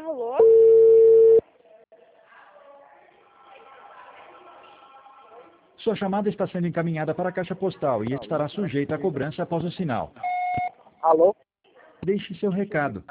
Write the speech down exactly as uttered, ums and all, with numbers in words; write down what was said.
Alô? Sua chamada está sendo encaminhada para a caixa postal e estará sujeita a cobrança após o sinal. Alô? Deixe seu recado.